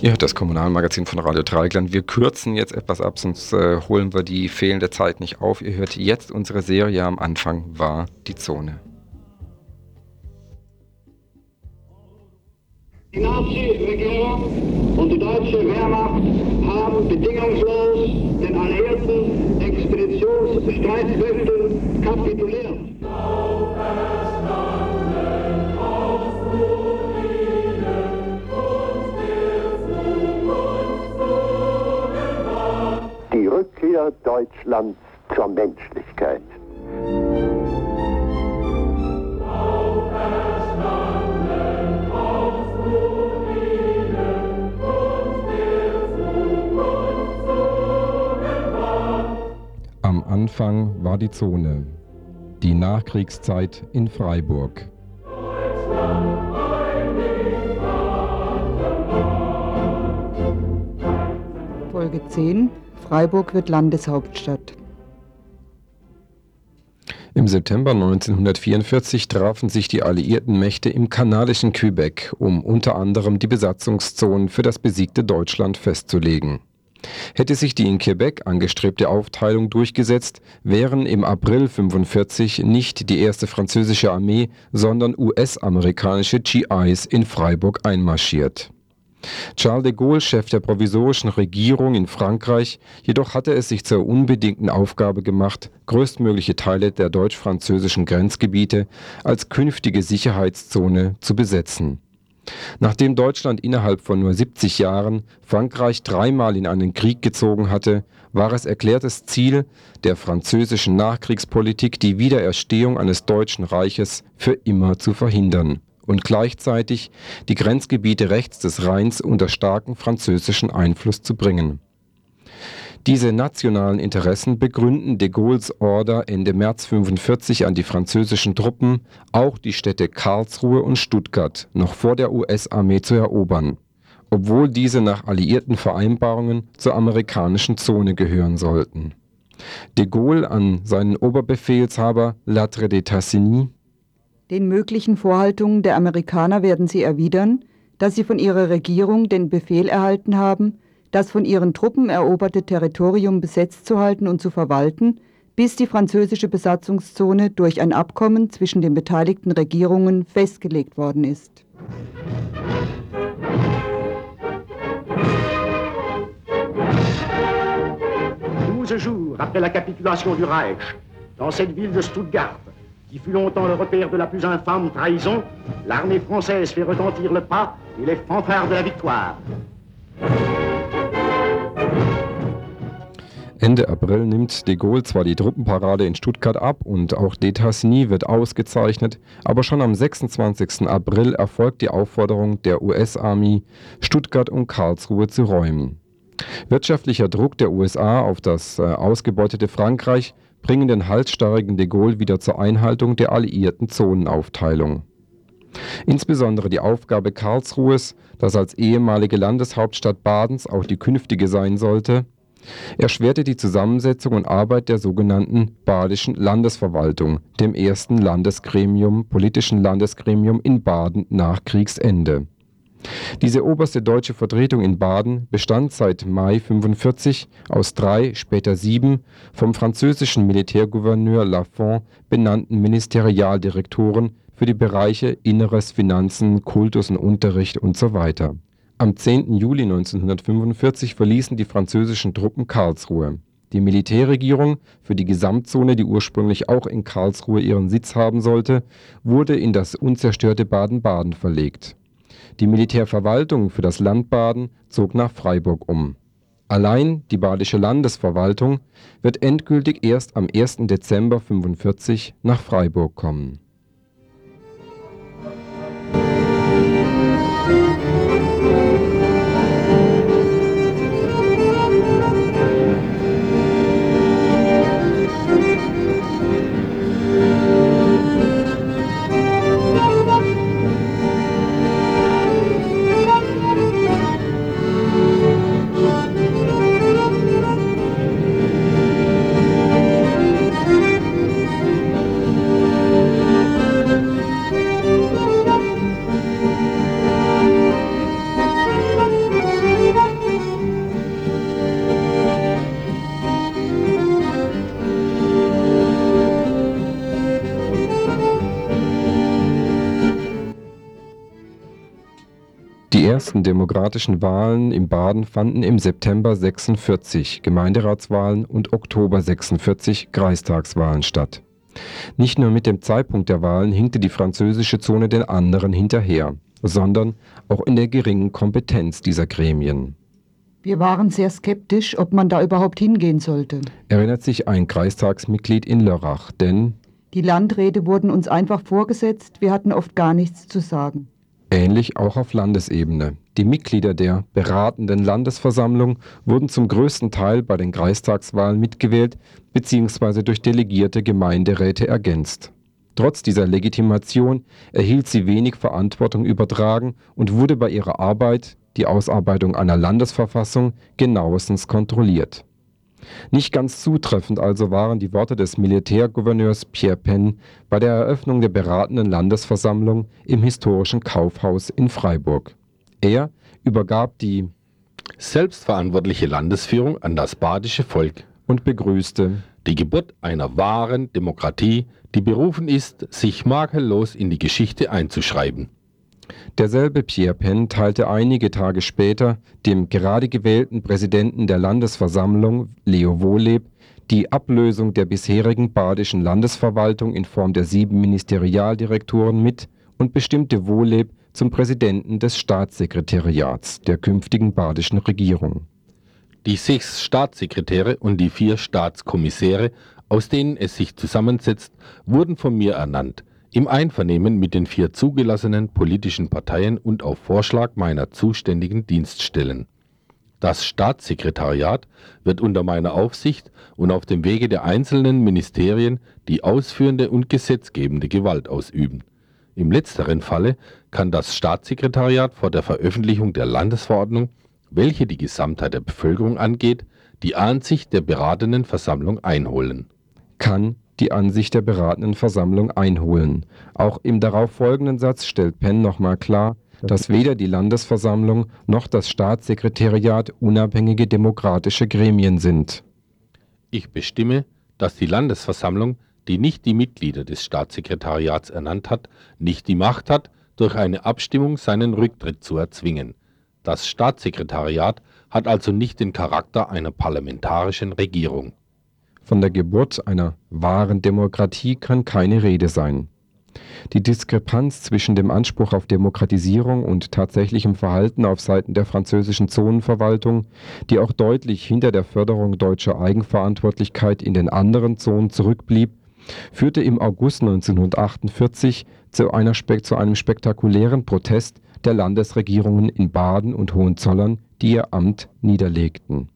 Ihr hört das Kommunalmagazin von Radio Dreieckland. Wir kürzen jetzt etwas ab, sonst holen wir die fehlende Zeit nicht auf. Ihr hört jetzt unsere Serie. Am Anfang war die Zone. Die Nazi-Regierung und die deutsche Wehrmacht haben bedingungslos den alliierten Expeditionsstreitkräften kapituliert. Die Rückkehr Deutschlands zur Menschlichkeit. Am Anfang war die Zone. Die Nachkriegszeit in Freiburg. Folge 10. Freiburg wird Landeshauptstadt. Im September 1944 trafen sich die alliierten Mächte im kanadischen Quebec, um unter anderem die Besatzungszonen für das besiegte Deutschland festzulegen. Hätte sich die in Quebec angestrebte Aufteilung durchgesetzt, wären im April 1945 nicht die erste französische Armee, sondern US-amerikanische GIs in Freiburg einmarschiert. Charles de Gaulle, Chef der provisorischen Regierung in Frankreich, jedoch hatte es sich zur unbedingten Aufgabe gemacht, größtmögliche Teile der deutsch-französischen Grenzgebiete als künftige Sicherheitszone zu besetzen. Nachdem Deutschland innerhalb von nur 70 Jahren Frankreich dreimal in einen Krieg gezogen hatte, war es erklärtes Ziel der französischen Nachkriegspolitik, die Wiedererstehung eines Deutschen Reiches für immer zu verhindern und gleichzeitig die Grenzgebiete rechts des Rheins unter starken französischen Einfluss zu bringen. Diese nationalen Interessen begründen de Gaulles Order Ende März 1945 an die französischen Truppen, auch die Städte Karlsruhe und Stuttgart noch vor der US-Armee zu erobern, obwohl diese nach alliierten Vereinbarungen zur amerikanischen Zone gehören sollten. De Gaulle an seinen Oberbefehlshaber Lattre de Tassigny: Den möglichen Vorhaltungen der Amerikaner werden sie erwidern, dass sie von ihrer Regierung den Befehl erhalten haben, das von ihren Truppen eroberte Territorium besetzt zu halten und zu verwalten, bis die französische Besatzungszone durch ein Abkommen zwischen den beteiligten Regierungen festgelegt worden ist. 12 jours après la capitulation du Reich, dans cette ville de Stuttgart, qui fut longtemps le repère de la plus infâme trahison, l'armée française fait retentir le pas et les fanfares de la victoire. Ende April nimmt de Gaulle zwar die Truppenparade in Stuttgart ab und auch de Tassigny wird ausgezeichnet, aber schon am 26. April erfolgt die Aufforderung der US-Armee, Stuttgart und Karlsruhe zu räumen. Wirtschaftlicher Druck der USA auf das ausgebeutete Frankreich bringen den halsstarrigen de Gaulle wieder zur Einhaltung der alliierten Zonenaufteilung. Insbesondere die Aufgabe Karlsruhes, das als ehemalige Landeshauptstadt Badens auch die künftige sein sollte, erschwerte die Zusammensetzung und Arbeit der sogenannten Badischen Landesverwaltung, dem ersten politischen Landesgremium in Baden nach Kriegsende. Diese oberste deutsche Vertretung in Baden bestand seit Mai 1945 aus 3, später 7 vom französischen Militärgouverneur Lafont benannten Ministerialdirektoren für die Bereiche Inneres, Finanzen, Kultus und Unterricht usw. Am 10. Juli 1945 verließen die französischen Truppen Karlsruhe. Die Militärregierung für die Gesamtzone, die ursprünglich auch in Karlsruhe ihren Sitz haben sollte, wurde in das unzerstörte Baden-Baden verlegt. Die Militärverwaltung für das Land Baden zog nach Freiburg um. Allein die Badische Landesverwaltung wird endgültig erst am 1. Dezember 1945 nach Freiburg kommen. Die ersten demokratischen Wahlen im Baden fanden im September 46 Gemeinderatswahlen und Oktober 46 Kreistagswahlen statt. Nicht nur mit dem Zeitpunkt der Wahlen hinkte die französische Zone den anderen hinterher, sondern auch in der geringen Kompetenz dieser Gremien. Wir waren sehr skeptisch, ob man da überhaupt hingehen sollte. Erinnert sich ein Kreistagsmitglied in Lörrach, denn Die Landräte wurden uns einfach vorgesetzt, wir hatten oft gar nichts zu sagen. ähnlich auch auf Landesebene. Die Mitglieder der beratenden Landesversammlung wurden zum größten Teil bei den Kreistagswahlen mitgewählt bzw. durch delegierte Gemeinderäte ergänzt. Trotz dieser Legitimation erhielt sie wenig Verantwortung übertragen und wurde bei ihrer Arbeit, die Ausarbeitung einer Landesverfassung, genauestens kontrolliert. Nicht ganz zutreffend also waren die Worte des Militärgouverneurs Pierre Penn bei der Eröffnung der beratenden Landesversammlung im historischen Kaufhaus in Freiburg. Er übergab die selbstverantwortliche Landesführung an das badische Volk und begrüßte die Geburt einer wahren Demokratie, die berufen ist, sich makellos in die Geschichte einzuschreiben. Derselbe Pierre Penn teilte einige Tage später dem gerade gewählten Präsidenten der Landesversammlung, Leo Wohleb, die Ablösung der bisherigen badischen Landesverwaltung in Form der 7 Ministerialdirektoren mit und bestimmte Wohleb zum Präsidenten des Staatssekretariats der künftigen badischen Regierung. Die 6 Staatssekretäre und die 4 Staatskommissäre, aus denen es sich zusammensetzt, wurden von mir ernannt, im Einvernehmen mit den 4 zugelassenen politischen Parteien und auf Vorschlag meiner zuständigen Dienststellen. Das Staatssekretariat wird unter meiner Aufsicht und auf dem Wege der einzelnen Ministerien die ausführende und gesetzgebende Gewalt ausüben. Im letzteren Falle kann das Staatssekretariat vor der Veröffentlichung der Landesverordnung, welche die Gesamtheit der Bevölkerung angeht, die Ansicht der beratenden Versammlung einholen. Kann die Ansicht der beratenden Versammlung einholen. Auch im darauffolgenden Satz stellt Penn nochmal klar, dass weder die Landesversammlung noch das Staatssekretariat unabhängige demokratische Gremien sind. Ich bestimme, dass die Landesversammlung, die nicht die Mitglieder des Staatssekretariats ernannt hat, nicht die Macht hat, durch eine Abstimmung seinen Rücktritt zu erzwingen. Das Staatssekretariat hat also nicht den Charakter einer parlamentarischen Regierung. Von der Geburt einer wahren Demokratie kann keine Rede sein. Die Diskrepanz zwischen dem Anspruch auf Demokratisierung und tatsächlichem Verhalten auf Seiten der französischen Zonenverwaltung, die auch deutlich hinter der Förderung deutscher Eigenverantwortlichkeit in den anderen Zonen zurückblieb, führte im August 1948 zu einem spektakulären Protest der Landesregierungen in Baden und Hohenzollern, die ihr Amt niederlegten.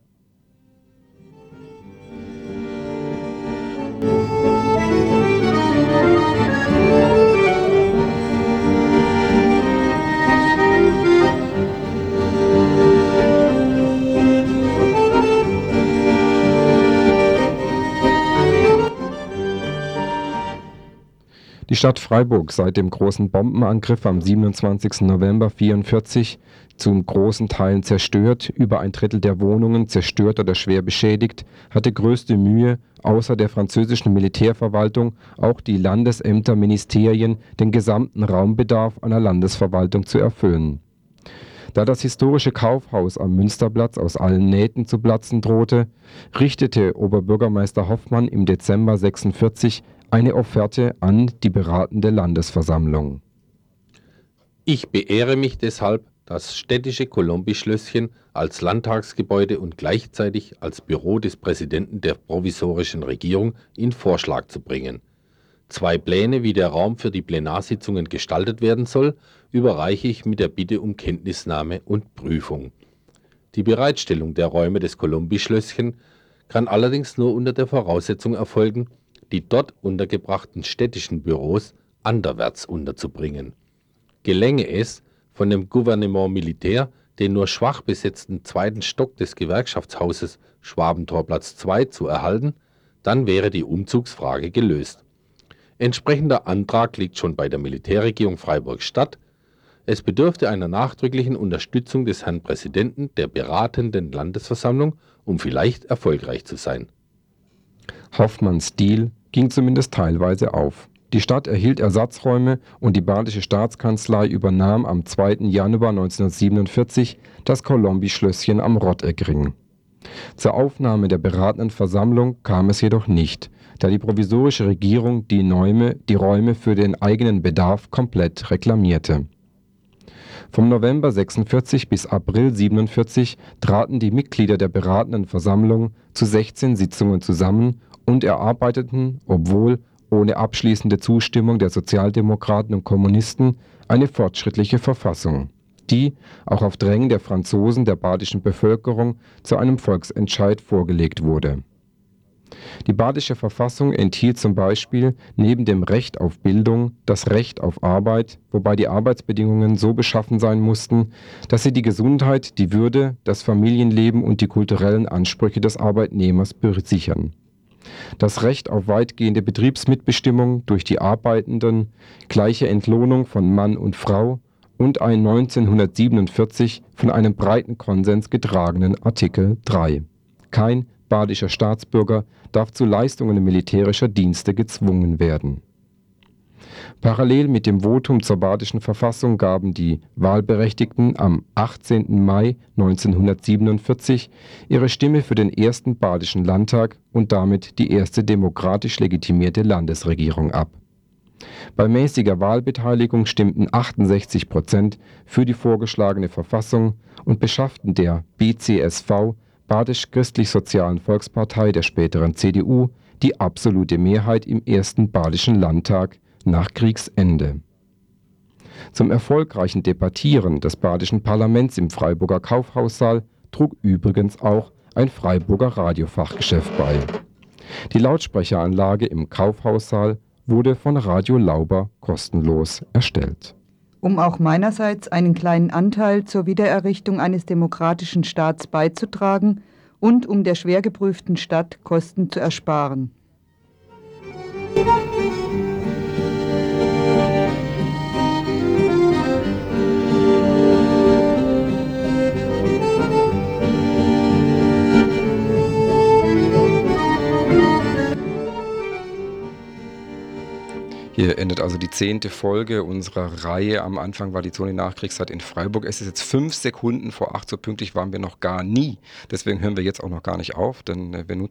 Die Stadt Freiburg, seit dem großen Bombenangriff am 27. November 1944, zum großen Teilen zerstört, über ein Drittel der Wohnungen zerstört oder schwer beschädigt, hatte größte Mühe, außer der französischen Militärverwaltung auch die Landesämter, Ministerien, den gesamten Raumbedarf einer Landesverwaltung zu erfüllen. Da das historische Kaufhaus am Münsterplatz aus allen Nähten zu platzen drohte, richtete Oberbürgermeister Hoffmann im Dezember 1946 eine Offerte an die beratende Landesversammlung. Ich beehre mich deshalb, das städtische Colombi-Schlösschen als Landtagsgebäude und gleichzeitig als Büro des Präsidenten der provisorischen Regierung in Vorschlag zu bringen. 2 Pläne, wie der Raum für die Plenarsitzungen gestaltet werden soll, überreiche ich mit der Bitte um Kenntnisnahme und Prüfung. Die Bereitstellung der Räume des Colombi-Schlösschen kann allerdings nur unter der Voraussetzung erfolgen, die dort untergebrachten städtischen Büros anderwärts unterzubringen. Gelänge es, von dem Gouvernement Militär den nur schwach besetzten 2. Stock des Gewerkschaftshauses Schwabentorplatz 2 zu erhalten, dann wäre die Umzugsfrage gelöst. Entsprechender Antrag liegt schon bei der Militärregierung Freiburg-Stadt. Es bedürfte einer nachdrücklichen Unterstützung des Herrn Präsidenten der beratenden Landesversammlung, um vielleicht erfolgreich zu sein. Hoffmanns Deal ging zumindest teilweise auf. Die Stadt erhielt Ersatzräume und die Badische Staatskanzlei übernahm am 2. Januar 1947 das Kolombi-Schlösschen am Rotteckring. Zur Aufnahme der beratenden Versammlung kam es jedoch nicht, da die provisorische Regierung die Räume für den eigenen Bedarf komplett reklamierte. Vom November 46 bis April 47 traten die Mitglieder der beratenden Versammlung zu 16 Sitzungen zusammen und erarbeiteten, obwohl ohne abschließende Zustimmung der Sozialdemokraten und Kommunisten, eine fortschrittliche Verfassung, die, auch auf Drängen der Franzosen der badischen Bevölkerung, zu einem Volksentscheid vorgelegt wurde. Die badische Verfassung enthielt zum Beispiel neben dem Recht auf Bildung das Recht auf Arbeit, wobei die Arbeitsbedingungen so beschaffen sein mussten, dass sie die Gesundheit, die Würde, das Familienleben und die kulturellen Ansprüche des Arbeitnehmers sichern. Das Recht auf weitgehende Betriebsmitbestimmung durch die Arbeitenden, gleiche Entlohnung von Mann und Frau und ein 1947 von einem breiten Konsens getragenen Artikel 3. Kein badischer Staatsbürger darf zu Leistungen militärischer Dienste gezwungen werden. Parallel mit dem Votum zur badischen Verfassung gaben die Wahlberechtigten am 18. Mai 1947 ihre Stimme für den ersten badischen Landtag und damit die erste demokratisch legitimierte Landesregierung ab. Bei mäßiger Wahlbeteiligung stimmten 68% für die vorgeschlagene Verfassung und beschafften der BCSV, Badisch-Christlich-Sozialen Volkspartei der späteren CDU, die absolute Mehrheit im ersten badischen Landtag nach Kriegsende. Zum erfolgreichen Debattieren des badischen Parlaments im Freiburger Kaufhaussaal trug übrigens auch ein Freiburger Radiofachgeschäft bei. Die Lautsprecheranlage im Kaufhaussaal wurde von Radio Lauber kostenlos erstellt. Um auch meinerseits einen kleinen Anteil zur Wiedererrichtung eines demokratischen Staats beizutragen und um der schwer geprüften Stadt Kosten zu ersparen. Hier endet also die 10. Folge unserer Reihe. Am Anfang war die Zone Nachkriegszeit in Freiburg. Es ist jetzt 5 Sekunden vor 8, so pünktlich waren wir noch gar nie. Deswegen hören wir jetzt auch noch gar nicht auf, denn wir nutzen